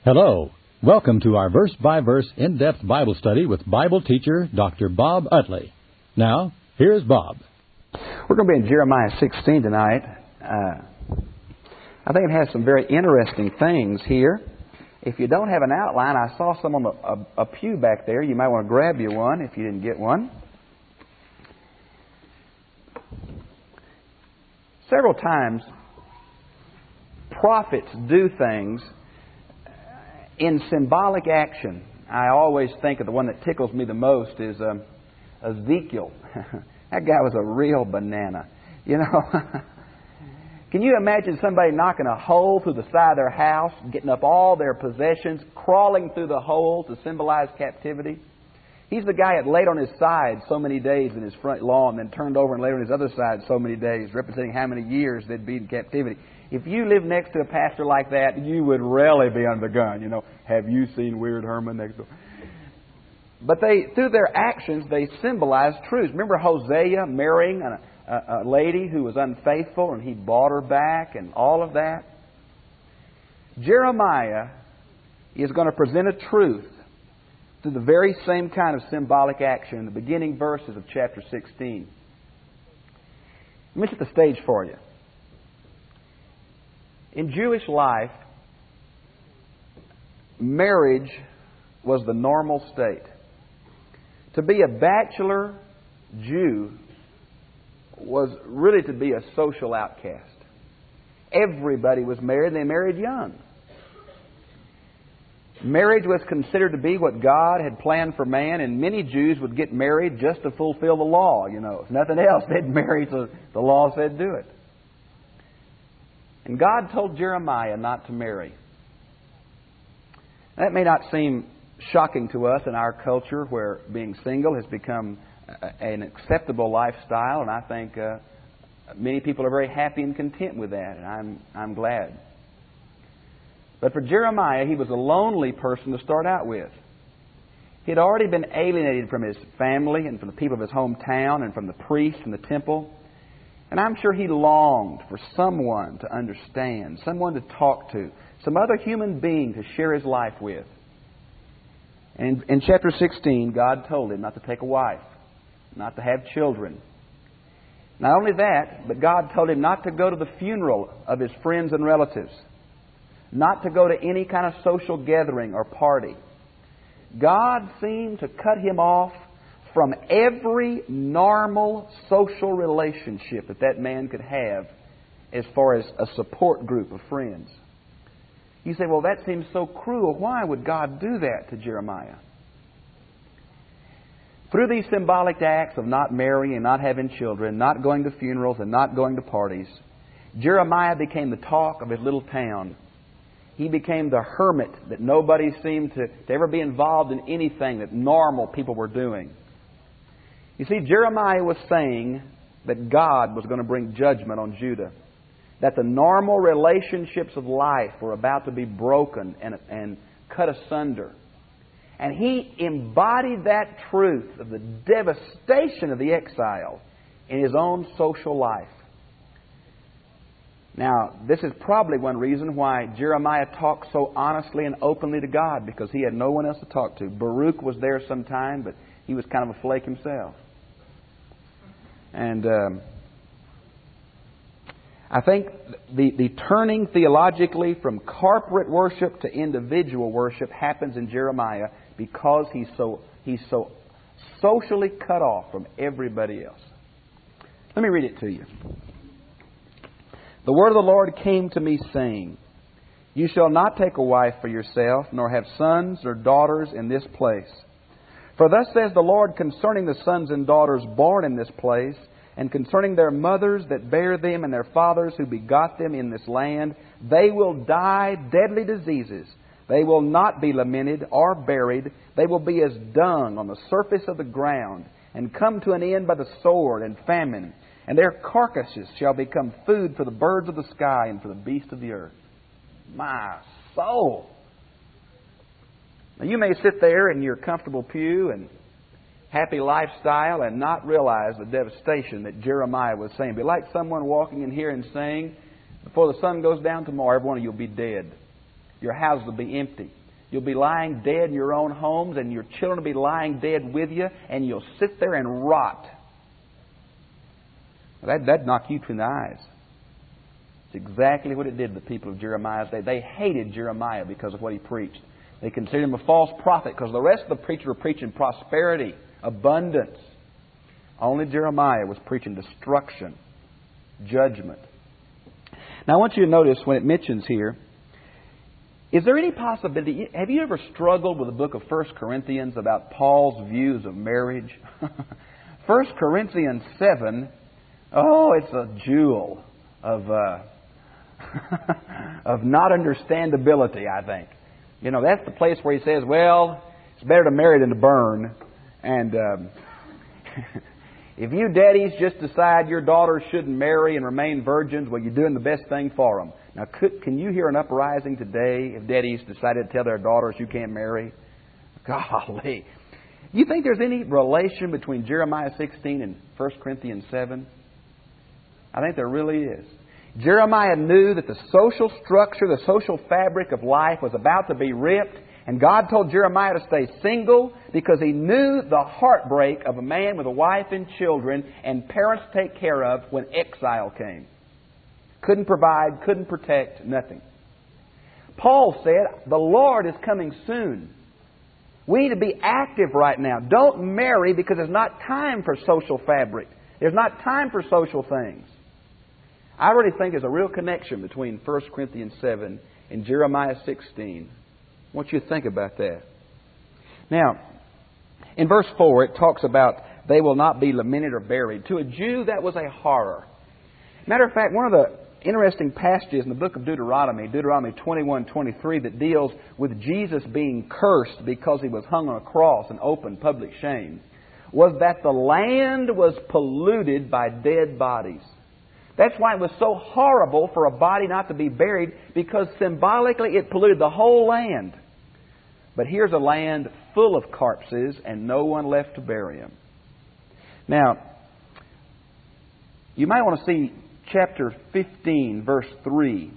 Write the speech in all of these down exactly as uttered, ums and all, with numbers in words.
Hello. Welcome to our verse-by-verse in-depth Bible study with Bible teacher Doctor Bob Utley. Now, here's Bob. We're going to be in Jeremiah sixteen tonight. Uh, I think it has some very interesting things here. If you don't have an outline, I saw some on the, a, a pew back there. You might want to grab you one if you didn't get one. Several times, prophets do things in symbolic action. I always think of the one that tickles me the most is um, Ezekiel. That guy was a real banana. You know, can you imagine somebody knocking a hole through the side of their house, getting up all their possessions, crawling through the hole to symbolize captivity? He's the guy that laid on his side so many days in his front lawn, then turned over and laid on his other side so many days, representing how many years they'd be in captivity. If you live next to a pastor like that, you would really be under the gun. You know, have you seen Weird Herman next door? But they, through their actions, they symbolize truth. Remember Hosea marrying a, a, a lady who was unfaithful, and he bought her back, and all of that. Jeremiah is going to present a truth through the very same kind of symbolic action in the beginning verses of chapter sixteen. Let me set the stage for you. In Jewish life, marriage was the normal state. To be a bachelor Jew was really to be a social outcast. Everybody was married, and they married young. Marriage was considered to be what God had planned for man, and many Jews would get married just to fulfill the law. You know, if nothing else, they'd marry so the law said do it. And God told Jeremiah not to marry. That may not seem shocking to us in our culture, where being single has become an acceptable lifestyle, and I think uh, many people are very happy and content with that, and I'm I'm glad. But for Jeremiah, he was a lonely person to start out with. He had already been alienated from his family and from the people of his hometown and from the priests and the temple. And I'm sure he longed for someone to understand, someone to talk to, some other human being to share his life with. And in chapter sixteen, God told him not to take a wife, not to have children. Not only that, but God told him not to go to the funeral of his friends and relatives, not to go to any kind of social gathering or party. God seemed to cut him off from every normal social relationship that that man could have as far as a support group of friends. You say, well, that seems so cruel. Why would God do that to Jeremiah? Through these symbolic acts of not marrying and not having children, not going to funerals and not going to parties, Jeremiah became the talk of his little town. He became the hermit that nobody seemed to, to ever be involved in anything that normal people were doing. You see, Jeremiah was saying that God was going to bring judgment on Judah, that the normal relationships of life were about to be broken and, and cut asunder. And he embodied that truth of the devastation of the exile in his own social life. Now, this is probably one reason why Jeremiah talked so honestly and openly to God, because he had no one else to talk to. Baruch was there sometime, but he was kind of a flake himself. And um, I think the, the turning theologically from corporate worship to individual worship happens in Jeremiah because he's so he's so socially cut off from everybody else. Let me read it to you. The word of the Lord came to me, saying, You shall not take a wife for yourself, nor have sons or daughters in this place. For thus says the Lord concerning the sons and daughters born in this place, and concerning their mothers that bare them and their fathers who begot them in this land, they will die deadly diseases. They will not be lamented or buried. They will be as dung on the surface of the ground, and come to an end by the sword and famine. And their carcasses shall become food for the birds of the sky and for the beasts of the earth. My soul! Now, you may sit there in your comfortable pew and happy lifestyle and not realize the devastation that Jeremiah was saying. It'd be like someone walking in here and saying, before the sun goes down tomorrow, every one of you will be dead. your houses will be empty. You'll be lying dead in your own homes, and your children will be lying dead with you, and you'll sit there and rot. That, that'd knock you between the eyes. It's exactly what it did to the people of Jeremiah's day. They hated Jeremiah because of what he preached. They considered him a false prophet because the rest of the preachers were preaching prosperity, abundance. Only Jeremiah was preaching destruction, judgment. Now I want you to notice when it mentions here, is there any possibility, have you ever struggled with the book of First Corinthians about Paul's views of marriage? First Corinthians seven, oh, it's a jewel of uh, of not understandability, I think. You know, that's the place where he says, well, it's better to marry than to burn. And um, if you daddies just decide your daughters shouldn't marry and remain virgins, well, you're doing the best thing for them. Now, could, can you hear an uprising today if daddies decided to tell their daughters you can't marry? Golly. You think there's any relation between Jeremiah sixteen and First Corinthians seven? I think there really is. Jeremiah knew that the social structure, the social fabric of life was about to be ripped. And God told Jeremiah to stay single because He knew the heartbreak of a man with a wife and children and parents to take care of when exile came. Couldn't provide, couldn't protect, nothing. Paul said, the Lord is coming soon. We need to be active right now. Don't marry because there's not time for social fabric. There's not time for social things. I really think there's a real connection between First Corinthians seven and Jeremiah sixteen. I want you to think about that. Now, in verse four, it talks about they will not be lamented or buried. To a Jew, that was a horror. Matter of fact, one of the interesting passages in the book of Deuteronomy, Deuteronomy twenty-one twenty-three, that deals with Jesus being cursed because He was hung on a cross in open public shame, was that the land was polluted by dead bodies. That's why it was so horrible for a body not to be buried, because symbolically it polluted the whole land. But here's a land full of corpses and no one left to bury them. Now, you might want to see chapter fifteen, verse three,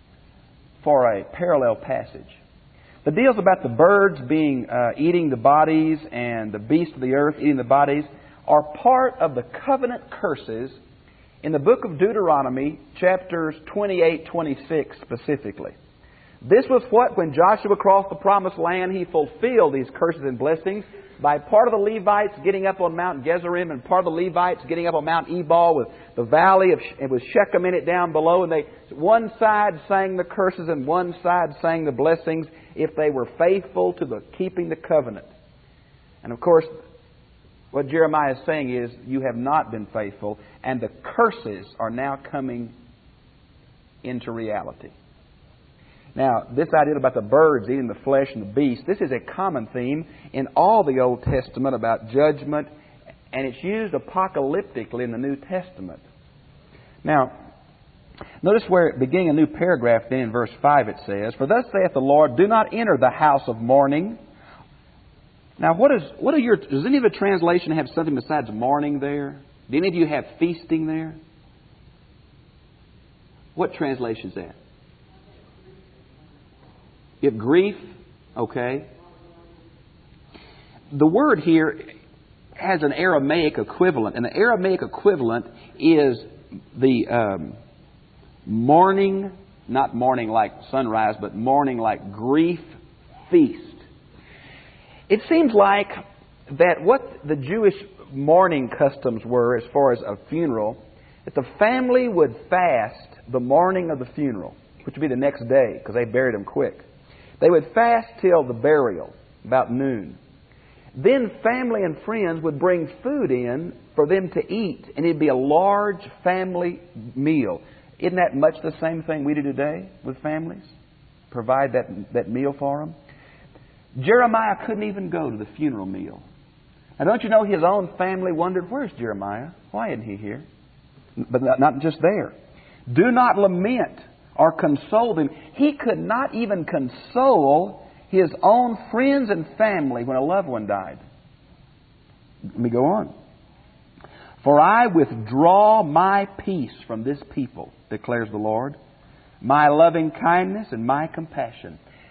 for a parallel passage. That deals about the birds being uh, eating the bodies and the beasts of the earth eating the bodies are part of the covenant curses in the book of Deuteronomy, chapters twenty-eight, twenty-six specifically. This was what, when Joshua crossed the promised land, he fulfilled these curses and blessings by part of the Levites getting up on Mount Gezerim and part of the Levites getting up on Mount Ebal with the valley of it was Shechem in it down below. And they one side sang the curses and one side sang the blessings if they were faithful to the keeping the covenant. And of course, what Jeremiah is saying is, you have not been faithful, and the curses are now coming into reality. Now, this idea about the birds eating the flesh and the beast, this is a common theme in all the Old Testament about judgment, and it's used apocalyptically in the New Testament. Now, notice where, beginning a new paragraph then in verse five, it says, "For thus saith the Lord, do not enter the house of mourning." Now, what is what are your? Does any of the translation have something besides mourning there? Do any of you have feasting there? What translation is that? You have grief, okay. The word here has an Aramaic equivalent, and the Aramaic equivalent is the um, mourning, not mourning like sunrise, but mourning like grief feast. It seems like that what the Jewish mourning customs were as far as a funeral, that the family would fast the morning of the funeral, which would be the next day because they buried them quick. They would fast till the burial, about noon. Then family and friends would bring food in for them to eat, and it'd be a large family meal. Isn't that much the same thing we do today with families? Provide that, that meal for them. Jeremiah couldn't even go to the funeral meal. Now, don't you know his own family wondered, where's Jeremiah? Why isn't he here? But not just there. Do not lament or console them. He could not even console his own friends and family when a loved one died. Let me go on. For I withdraw my peace from this people, declares the Lord, my loving kindness and my compassion.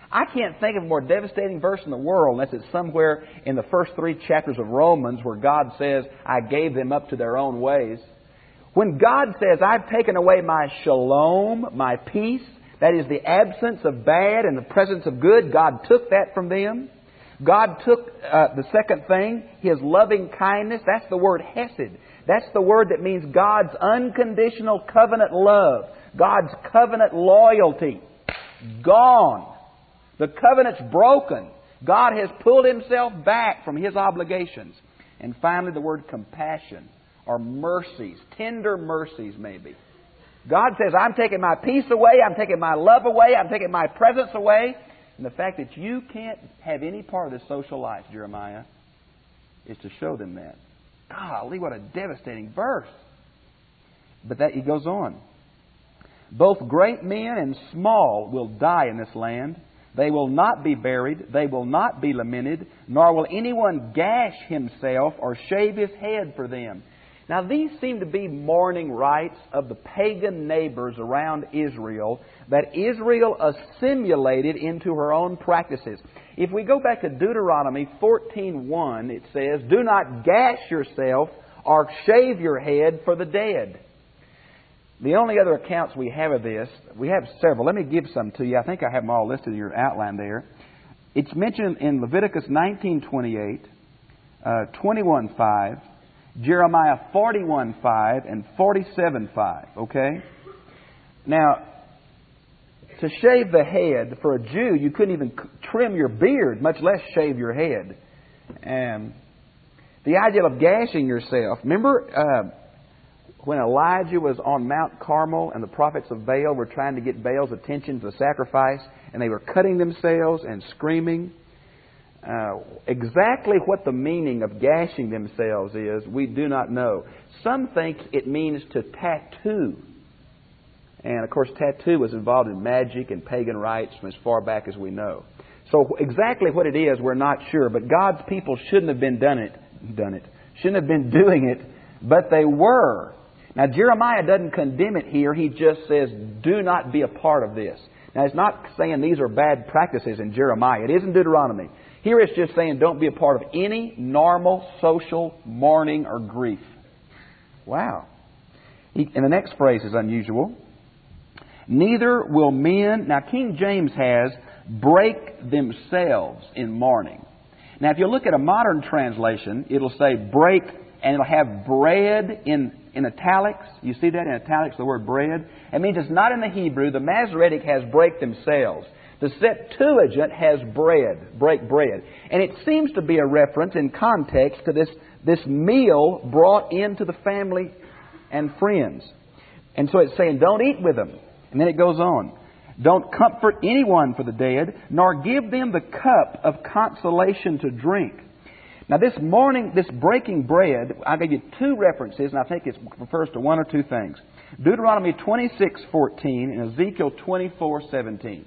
I can't think of a more devastating verse in the world unless it's somewhere in the first three chapters of Romans where God says, I gave them up to their own ways. When God says, I've taken away my shalom, my peace, that is the absence of bad and the presence of good, God took that from them. God took uh, the second thing, His loving kindness. That's the word hesed. That's the word that means God's unconditional covenant love, God's covenant loyalty. Gone. The covenant's broken. God has pulled Himself back from His obligations. And finally, the word compassion or mercies, tender mercies maybe. God says, I'm taking my peace away, I'm taking my love away, I'm taking my presence away. And the fact that you can't have any part of this social life, Jeremiah, is to show them that. Golly, what a devastating verse. But that he goes on. Both great men and small will die in this land. They will not be buried. They will not be lamented. Nor will anyone gash himself or shave his head for them. Now, these seem to be mourning rites of the pagan neighbors around Israel that Israel assimilated into her own practices. If we go back to Deuteronomy fourteen one, it says, do not gash yourself or shave your head for the dead. The only other accounts we have of this, we have several. Let me give some to you. I think I have them all listed in your outline there. It's mentioned in Leviticus nineteen twenty-eight, uh, twenty-one five, Jeremiah forty-one five, and forty-seven five. Okay? Now, to shave the head, for a Jew, you couldn't even trim your beard, much less shave your head. And the idea of gashing yourself. Remember uh, when Elijah was on Mount Carmel and the prophets of Baal were trying to get Baal's attention to the sacrifice, and they were cutting themselves and screaming? Uh, exactly what the meaning of gashing themselves is, we do not know. Some think it means to tattoo. And, of course, tattoo was involved in magic and pagan rites from as far back as we know. So exactly what it is, we're not sure. But God's people shouldn't have been done it, done it, shouldn't have been doing it, but they were. Now, Jeremiah doesn't condemn it here. He just says, do not be a part of this. Now, it's not saying these are bad practices in Jeremiah. It is in Deuteronomy. Here it's just saying don't be a part of any normal social mourning or grief. Wow. He, and the next phrase is unusual. Neither will men... Now, King James has break themselves in mourning. Now, if you look at a modern translation, it'll say break, and it'll have bread in, in italics. You see that in italics, the word bread? It means it's not in the Hebrew. The Masoretic has break themselves. The Septuagint has bread, break bread. And it seems to be a reference in context to this, this meal brought into the family and friends. And so it's saying, don't eat with them. And then it goes on. Don't comfort anyone for the dead, nor give them the cup of consolation to drink. Now this morning, this breaking bread, I'll give you two references, and I think it refers to one or two things. Deuteronomy twenty-six fourteen and Ezekiel twenty-four seventeen.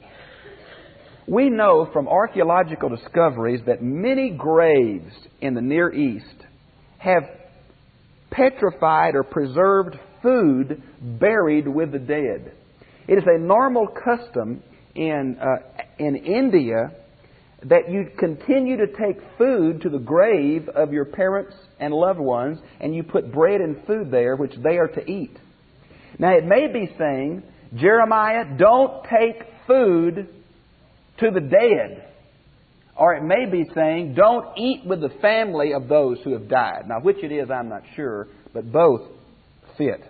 We know from archaeological discoveries that many graves in the Near East have petrified or preserved food buried with the dead. It is a normal custom in uh, in India that you continue to take food to the grave of your parents and loved ones, and you put bread and food there, which they are to eat. Now, it may be saying, Jeremiah, don't take food to the dead. Or it may be saying, don't eat with the family of those who have died. Now, which it is, I'm not sure, but both fit.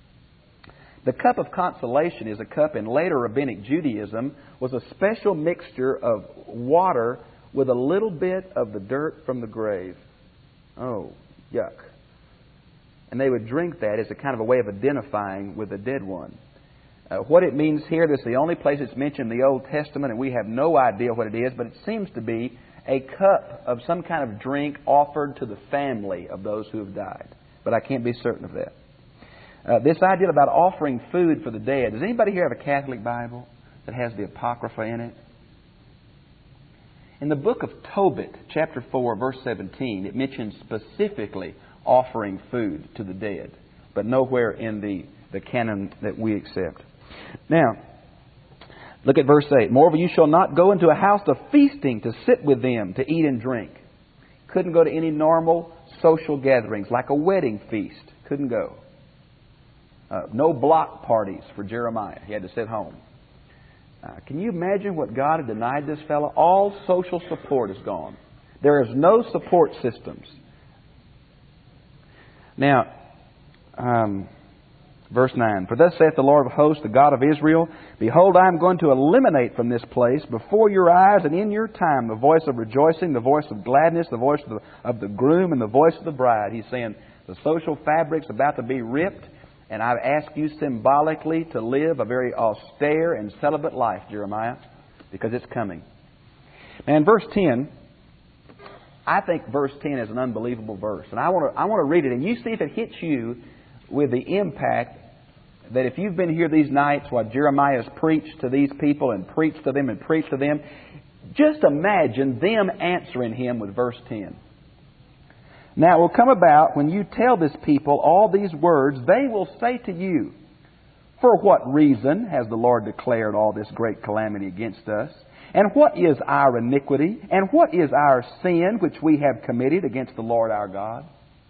The cup of consolation is a cup in later rabbinic Judaism was a special mixture of water with a little bit of the dirt from the grave. Oh, yuck. And they would drink that as a kind of a way of identifying with the dead one. Uh, what it means here, this is the only place it's mentioned in the Old Testament, and we have no idea what it is, but it seems to be a cup of some kind of drink offered to the family of those who have died. But I can't be certain of that. Uh, this idea about offering food for the dead. Does anybody here have a Catholic Bible that has the Apocrypha in it? In the book of Tobit, chapter four, verse seventeen, it mentions specifically offering food to the dead, but nowhere in the, the canon that we accept. Now, Look at verse eight. Moreover, you shall not go into a house of feasting to sit with them, to eat and drink. Couldn't go to any normal social gatherings, like a wedding feast. Couldn't go. Uh, no block parties for Jeremiah. He had to sit home. Uh, can you imagine what God had denied this fellow? All social support is gone. There is no support systems. Now, um, verse nine. For thus saith the Lord of hosts, the God of Israel, Behold, I am going to eliminate from this place, before your eyes and in your time, the voice of rejoicing, the voice of gladness, the voice of the, of the groom, and the voice of the bride. He's saying the social fabric's about to be ripped, and I've asked you symbolically to live a very austere and celibate life, Jeremiah, because it's coming. And verse ten, I think verse ten is an unbelievable verse. And I want to I want to read it, and you see if it hits you with the impact that if you've been here these nights while Jeremiah has preached to these people and preached to them and preached to them, just imagine them answering him with verse ten. Now it will come about when you tell this people all these words, they will say to you, For what reason has the Lord declared all this great calamity against us? And what is our iniquity? And what is our sin which we have committed against the Lord our God?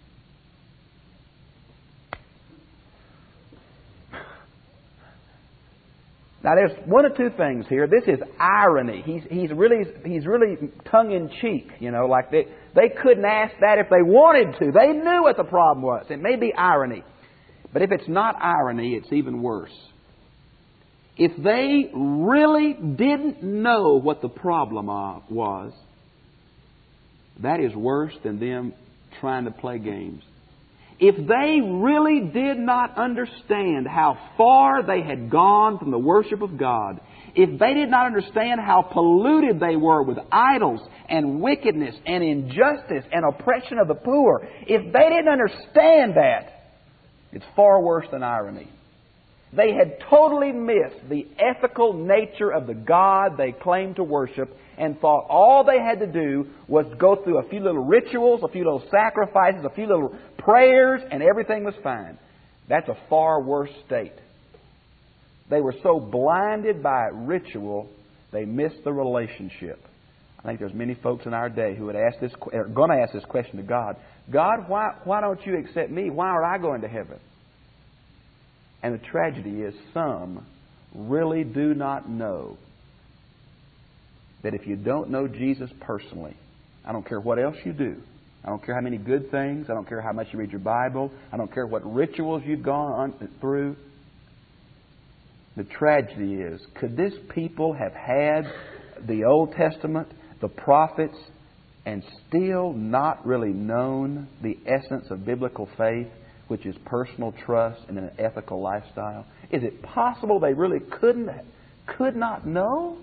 Now, there's one or two things here. This is irony. He's, he's really he's really tongue-in-cheek, you know, like they, they couldn't ask that if they wanted to. They knew what the problem was. It may be irony. But if it's not irony, it's even worse. If they really didn't know what the problem was, that is worse than them trying to play games. If they really did not understand how far they had gone from the worship of God, if they did not understand how polluted they were with idols and wickedness and injustice and oppression of the poor, if they didn't understand that, it's far worse than irony. They had totally missed the ethical nature of the God they claimed to worship and thought all they had to do was go through a few little rituals, a few little sacrifices, a few little prayers, and everything was fine. That's a far worse state. They were so blinded by ritual, they missed the relationship. I think there's many folks in our day who would ask this, are going to ask this question to God. God, why, why don't you accept me? Why aren't I going to heaven? And the tragedy is some really do not know that if you don't know Jesus personally, I don't care what else you do. I don't care how many good things. I don't care how much you read your Bible. I don't care what rituals you've gone on through. The tragedy is, could this people have had the Old Testament, the prophets, and still not really known the essence of biblical faith, which is personal trust and an ethical lifestyle? Is it possible they really couldn't, could not know?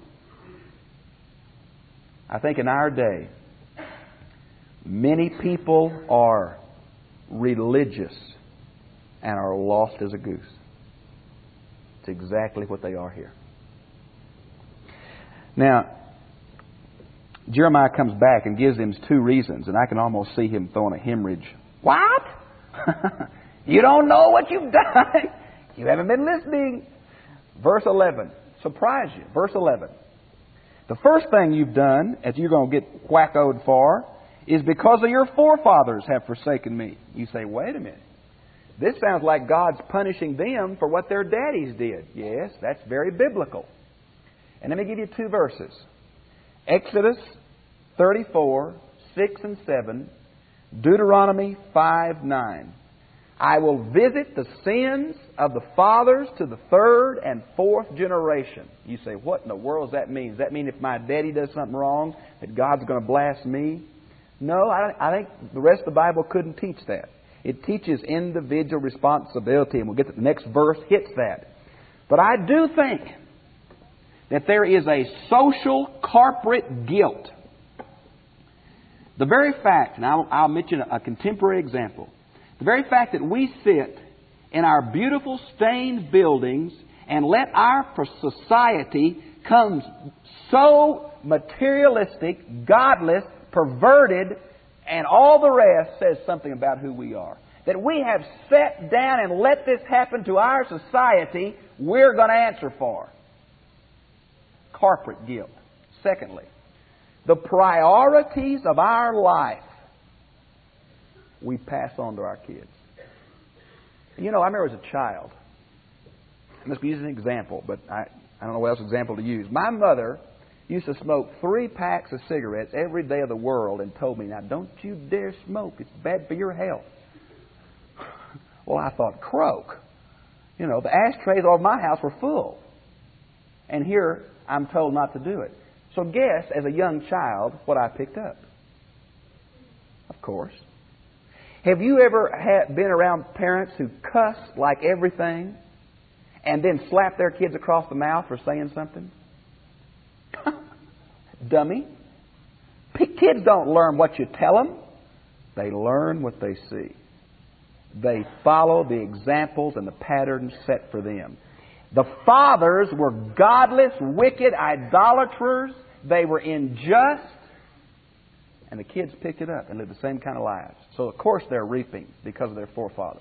I think in our day, many people are religious and are lost as a goose. It's exactly what they are here. Now, Jeremiah comes back and gives them two reasons, and I can almost see him throwing a hemorrhage. What? You don't know what you've done. You haven't been listening. Verse eleven. Surprise you. Verse eleven. The first thing you've done, as you're going to get whackoed for, is because of your forefathers have forsaken me. You say, wait a minute. This sounds like God's punishing them for what their daddies did. Yes, that's very biblical. And let me give you two verses. Exodus thirty-four, six and seven. Deuteronomy five, nine. I will visit the sins of the fathers to the third and fourth generation. You say, what in the world does that mean? Does that mean if my daddy does something wrong, that God's going to blast me? No, I, I think the rest of the Bible couldn't teach that. It teaches individual responsibility, and we'll get to the next verse hits that. But I do think that there is a social corporate guilt. The very fact, and I'll, I'll mention a contemporary example, the very fact that we sit in our beautiful stained buildings and let our society come so materialistic, godless, perverted, and all the rest says something about who we are. That we have sat down and let this happen to our society, we're going to answer for. corporate guilt. Secondly, the priorities of our life we pass on to our kids. You know, I remember as a child, I must use an example, but I, I don't know what else example to use. My mother used to smoke three packs of cigarettes every day of the world and told me, now don't you dare smoke. It's bad for your health. Well, I thought, croak. You know, the ashtrays all over my house were full. And here I'm told not to do it. So guess, as a young child, what I picked up. Of course. Have you ever had, been around parents who cuss like everything and then slap their kids across the mouth for saying something? Dummy. Kids don't learn what you tell them. They learn what they see. They follow the examples and the patterns set for them. The fathers were godless, wicked idolaters. They were unjust. And the kids picked it up and lived the same kind of lives. So, of course, they're reaping because of their forefathers.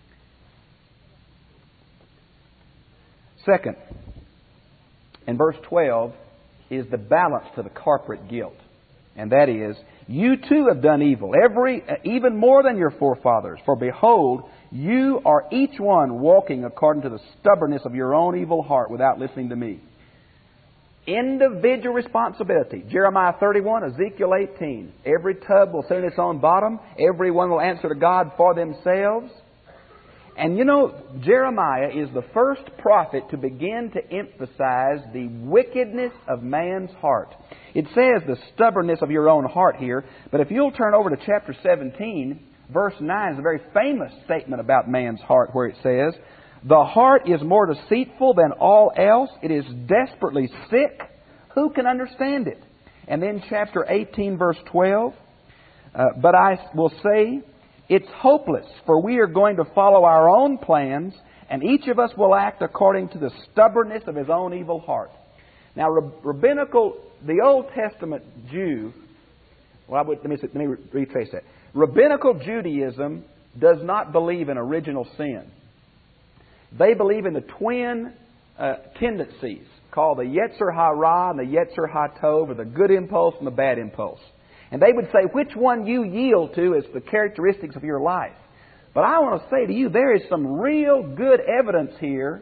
Second, in verse twelve, is the balance to the corporate guilt. And that is, you too have done evil, every even more than your forefathers. For behold, you are each one walking according to the stubbornness of your own evil heart without listening to me. Individual responsibility. Jeremiah thirty-one, Ezekiel eighteen. Every tub will sit in its own bottom. Everyone will answer to God for themselves. And you know, Jeremiah is the first prophet to begin to emphasize the wickedness of man's heart. It says the stubbornness of your own heart here, but if you'll turn over to chapter seventeen, verse nine is a very famous statement about man's heart where it says, the heart is more deceitful than all else. It is desperately sick. Who can understand it? And then chapter eighteen, verse twelve, uh, but I will say, it's hopeless, for we are going to follow our own plans, and each of us will act according to the stubbornness of his own evil heart. Now, rabbinical, the Old Testament Jew, well, I would, let me, let me retrace that. Rabbinical Judaism does not believe in original sin. They believe in the twin uh, tendencies called the Yetzer Hara and the Yetzer HaTov, or the good impulse and the bad impulse. And they would say which one you yield to is the characteristics of your life. But I want to say to you, there is some real good evidence here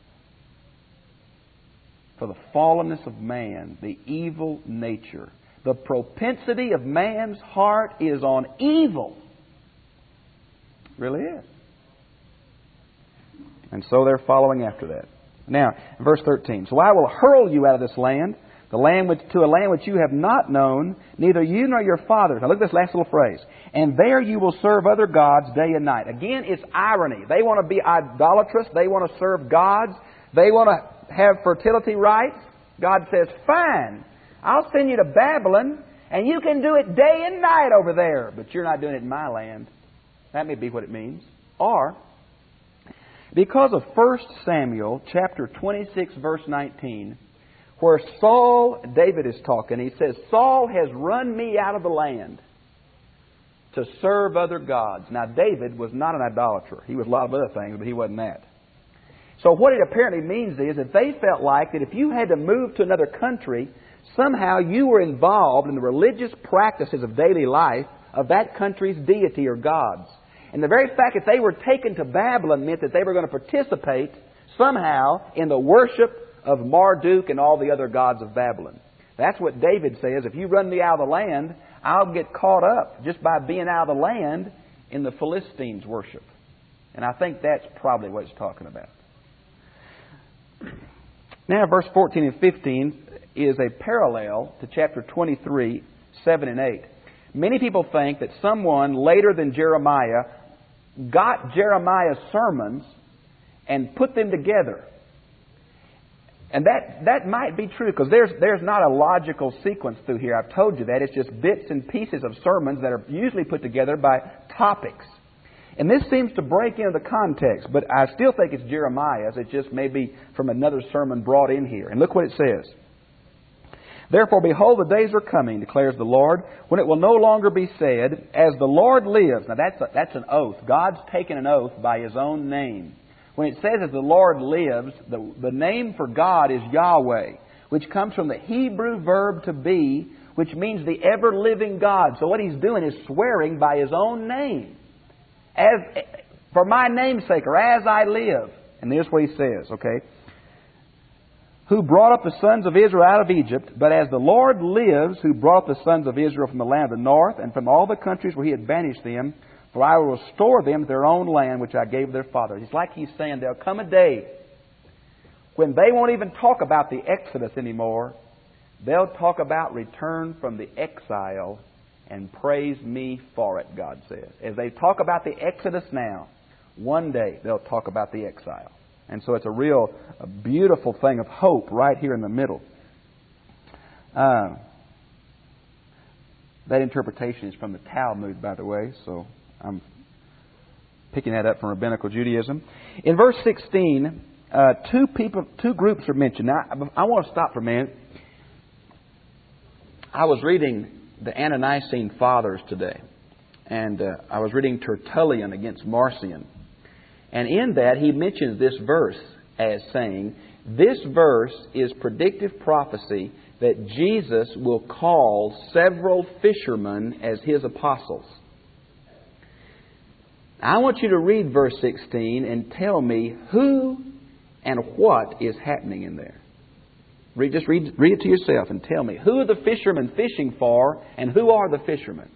for the fallenness of man, the evil nature. The propensity of man's heart is on evil. It really is. And so they're following after that. Now, verse thirteen. So I will hurl you out of this land, the land which, to a land which you have not known, neither you nor your fathers. Now look at this last little phrase. And there you will serve other gods day and night. Again, it's irony. They want to be idolatrous. They want to serve gods. They want to have fertility rites. God says, fine, I'll send you to Babylon, and you can do it day and night over there. But you're not doing it in my land. That may be what it means. Or, because of First Samuel chapter twenty-six, verse nineteen, where Saul, David is talking, he says, Saul has run me out of the land to serve other gods. Now, David was not an idolater. He was a lot of other things, but he wasn't that. So what it apparently means is that they felt like that if you had to move to another country, somehow you were involved in the religious practices of daily life of that country's deity or gods. And the very fact that they were taken to Babylon meant that they were going to participate somehow in the worship of Marduk and all the other gods of Babylon. That's what David says. If you run me out of the land, I'll get caught up just by being out of the land in the Philistines' worship. And I think that's probably what it's talking about. Now, verse fourteen and fifteen is a parallel to chapter twenty-three, seven and eight. Many people think that someone later than Jeremiah got Jeremiah's sermons and put them together. And that, that might be true, because there's, there's not a logical sequence through here. I've told you that. It's just bits and pieces of sermons that are usually put together by topics. And this seems to break into the context, but I still think it's Jeremiah's. It's just maybe from another sermon brought in here. And look what it says. Therefore, behold, the days are coming, declares the Lord, when it will no longer be said, as the Lord lives. Now, that's, a, that's an oath. God's taken an oath by His own name. When it says as the Lord lives, the, the name for God is Yahweh. which comes from the Hebrew verb to be, which means the ever-living God. So what he's doing is swearing by his own name. As, for my name's sake, or as I live. And here's what he says, okay? Who brought up the sons of Israel out of Egypt, but as the Lord lives, who brought the sons of Israel from the land of the north, and from all the countries where he had banished them, for I will restore them to their own land, which I gave their fathers. It's like he's saying there'll come a day when they won't even talk about the Exodus anymore. They'll talk about return from the exile and praise me for it, God says. As they talk about the Exodus now, one day they'll talk about the exile. And so it's a real a beautiful thing of hope right here in the middle. Uh, that interpretation is from the Talmud, by the way, so I'm picking that up from Rabbinical Judaism. In verse sixteen, uh, two people, two groups are mentioned. Now, I, I want to stop for a minute. I was reading the Ante-Nicene Fathers today, and uh, I was reading Tertullian against Marcion. And in that, he mentions this verse as saying, this verse is predictive prophecy that Jesus will call several fishermen as His apostles. I want you to read verse sixteen and tell me who and what is happening in there. Read, just read, read it to yourself and tell me, who are the fishermen fishing for and who are the fishermen?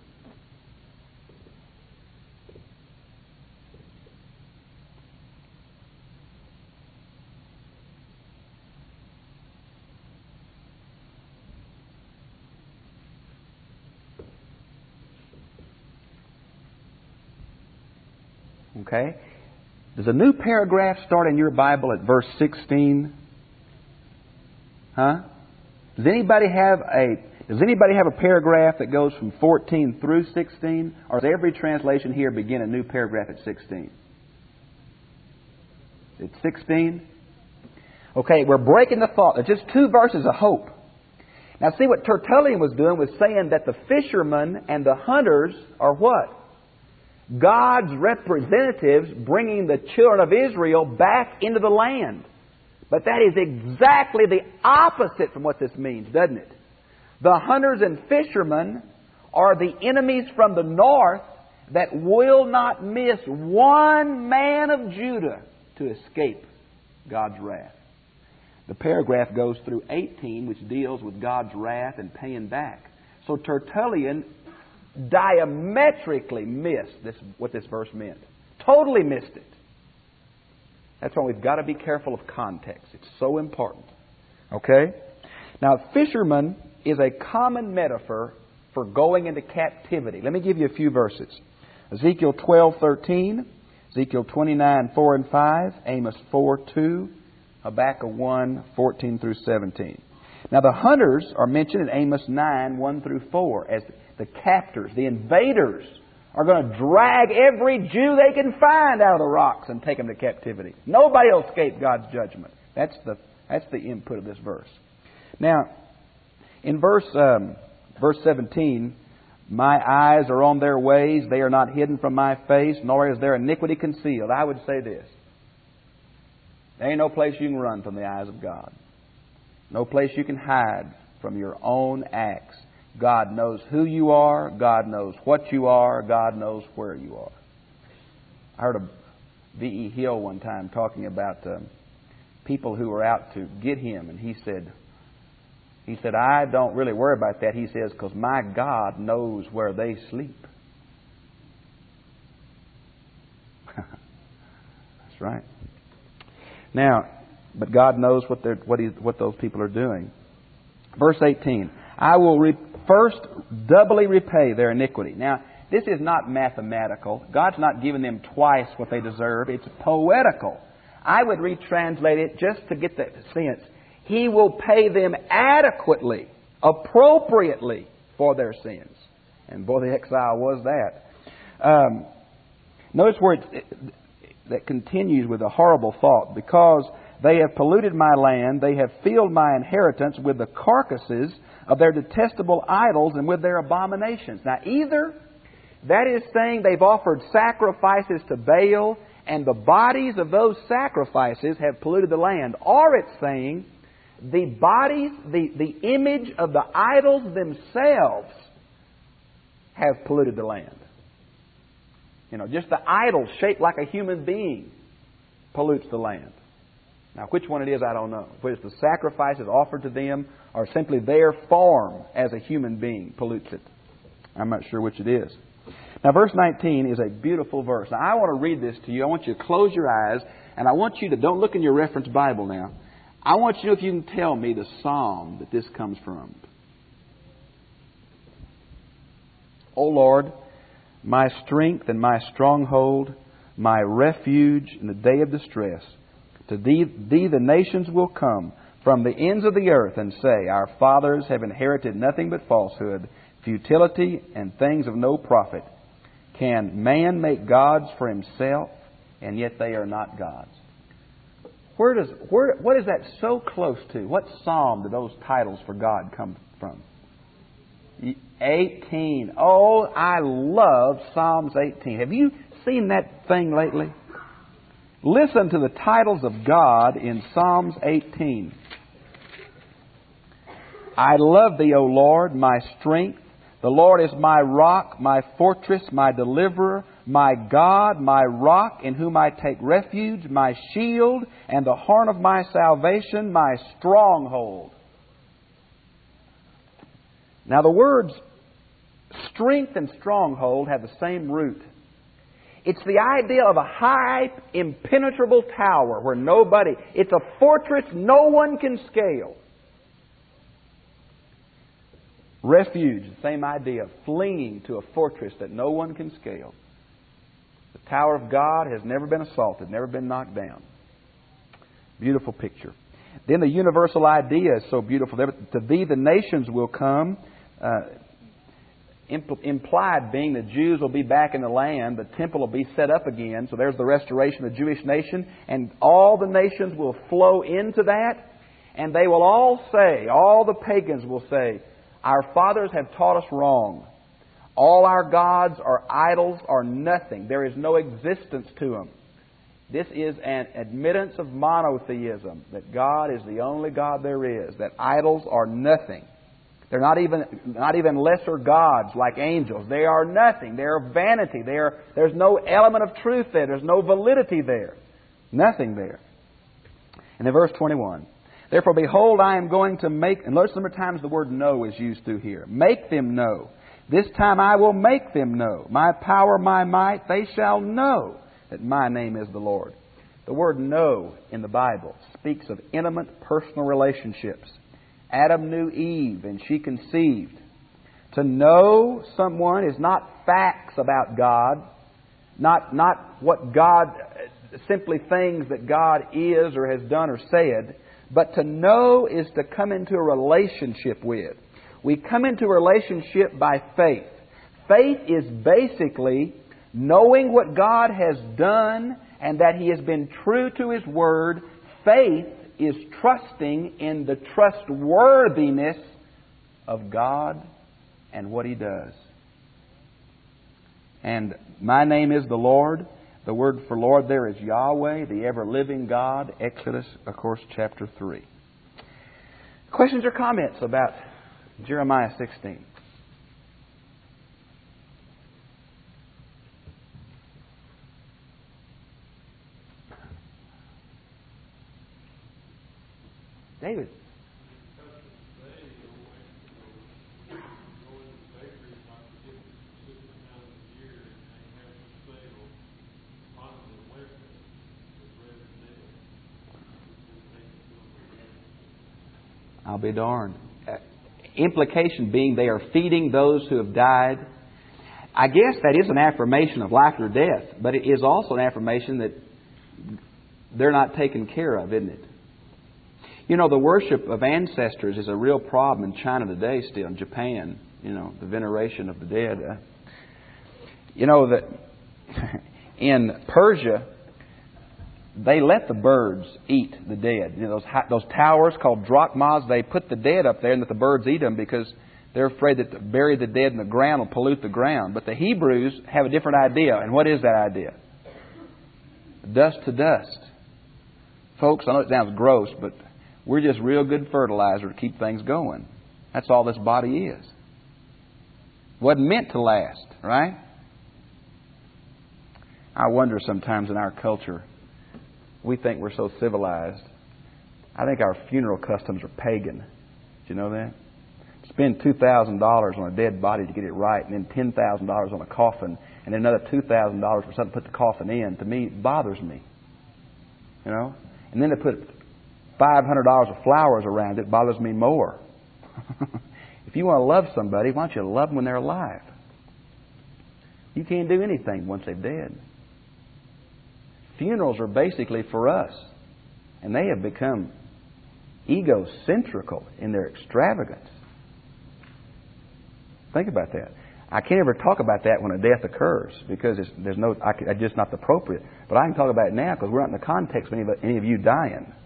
Okay? Does a new paragraph start in your Bible at verse sixteen? Huh? Does anybody have a Does anybody have a paragraph that goes from fourteen through sixteen? Or does every translation here begin a new paragraph at sixteen? It's sixteen? Okay, we're breaking the thought. It's just two verses of hope. Now see, what Tertullian was doing was saying that the fishermen and the hunters are what? God's representatives bringing the children of Israel back into the land. But that is exactly the opposite from what this means, doesn't it? The hunters and fishermen are the enemies from the north that will not miss one man of Judah to escape God's wrath. The paragraph goes through eighteen, which deals with God's wrath and paying back. So Tertullian diametrically missed this, what this verse meant. Totally missed it. That's why we've got to be careful of context. It's so important. Okay? Now, fisherman is a common metaphor for going into captivity. Let me give you a few verses. Ezekiel twelve thirteen, Ezekiel twenty-nine four and five, Amos four two, Habakkuk one fourteen through seventeen. Now, the hunters are mentioned in Amos nine one through four as the captors, the invaders, are going to drag every Jew they can find out of the rocks and take them to captivity. Nobody will escape God's judgment. That's the that's the input of this verse. Now, in verse um, verse seventeen, my eyes are on their ways; they are not hidden from my face, nor is their iniquity concealed. I would say this: there ain't no place you can run from the eyes of God. No place you can hide from your own acts. God knows who you are. God knows what you are. God knows where you are. I heard of V E Hill one time talking about um, people who were out to get him, and he said, he said, I don't really worry about that. He says, because my God knows where they sleep. That's right. Now, but God knows what they're what he, what those people are doing. Verse eighteen. I will re- first doubly repay their iniquity. Now, this is not mathematical. God's not giving them twice what they deserve. It's poetical. I would retranslate it just to get the sense. He will pay them adequately, appropriately for their sins. And boy, the exile was that. Um, notice where it, it, that continues with a horrible thought. Because they have polluted my land, they have filled my inheritance with the carcasses of their detestable idols and with their abominations. Now, either that is saying they've offered sacrifices to Baal and the bodies of those sacrifices have polluted the land, or it's saying The bodies, the, the image of the idols themselves have polluted the land. You know, just the idol shaped like a human being pollutes the land. Now, which one it is, I don't know. Whether it's the sacrifices offered to them or simply their form as a human being pollutes it. I'm not sure which it is. Now, verse nineteen is a beautiful verse. Now, I want to read this to you. I want you to close your eyes, and I want you to, don't look in your reference Bible now. I want you to know if you can tell me the psalm that this comes from. O Lord, my strength and my stronghold, my refuge in the day of distress. To thee, thee the nations will come from the ends of the earth and say, Our fathers have inherited nothing but falsehood, futility, and things of no profit. Can man make gods for himself, and yet they are not gods? Where does where what is that so close to? What psalm do those titles for God come from? eighteen. Oh, I love Psalms eighteen. Have you seen that thing lately? Listen to the titles of God in Psalms eighteen. I love Thee, O Lord, my strength. The Lord is my rock, my fortress, my deliverer, my God, my rock, in whom I take refuge, my shield, and the horn of my salvation, my stronghold. Now the words strength and stronghold have the same root. It's the idea of a high, impenetrable tower where nobody, it's a fortress no one can scale. Refuge, the same idea, fleeing to a fortress that no one can scale. The tower of God has never been assaulted, never been knocked down. Beautiful picture. Then the universal idea is so beautiful. To Thee the nations will come. Uh, impl- implied being the Jews will be back in the land. The temple will be set up again. So there's the restoration of the Jewish nation. And all the nations will flow into that. And they will all say, all the pagans will say, Our fathers have taught us wrong. All our gods are idols are nothing. There is no existence to them. This is an admittance of monotheism, that God is the only God there is, that idols are nothing. They're not even not even lesser gods like angels. They are nothing. They are vanity. They are, there's no element of truth there. There's no validity there. Nothing there. And in verse twenty-one, Therefore, behold, I am going to make... And notice the number of times the word know is used through here. Make them know. This time I will make them know. My power, my might, they shall know that my name is the Lord. The word know in the Bible speaks of intimate personal relationships. Adam knew Eve and she conceived. To know someone is not facts about God, not, not what God, simply things that God is or has done or said, but to know is to come into a relationship with. We come into a relationship by faith. Faith is basically knowing what God has done and that He has been true to His Word. Faith is trusting in the trustworthiness of God and what He does. And my name is the Lord. The word for Lord there is Yahweh, the ever-living God. Exodus, of course, chapter three. Questions or comments about Jeremiah sixteen? David. I'll be darned. Uh, implication being they are feeding those who have died. I guess that is an affirmation of life or death, but it is also an affirmation that they're not taken care of, isn't it? You know, the worship of ancestors is a real problem in China today still, in Japan, you know, the veneration of the dead. Uh, you know, that in Persia, they let the birds eat the dead. You know, those those towers called drachmas, they put the dead up there and let the birds eat them because they're afraid that to bury the dead in the ground will pollute the ground. But the Hebrews have a different idea. And what is that idea? Dust to dust. Folks, I know it sounds gross, but We're just real good fertilizer to keep things going. That's all this body is. Wasn't meant to last, right? I wonder sometimes in our culture, we think we're so civilized. I think our funeral customs are pagan. Did you know that? Spend two thousand dollars on a dead body to get it right, and then ten thousand dollars on a coffin, and then another two thousand dollars for something to put the coffin in. To me, it bothers me. You know? And then to put five hundred dollars of flowers around it bothers me more. If you want to love somebody, why don't you love them when they're alive? You can't do anything once they're dead. Funerals are basically for us, and they have become egocentrical in their extravagance. Think about that. I can't ever talk about that when a death occurs because it's, there's no, I, it's just not appropriate. But I can talk about it now because we're not in the context of any of, any of you dying.